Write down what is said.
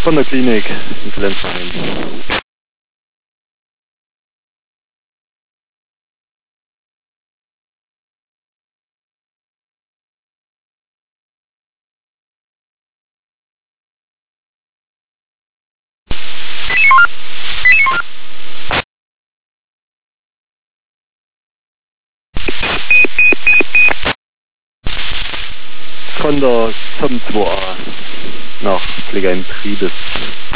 von der Klinik in Flensheim. Von der SOM 2A nach Pflegeheim Triebes.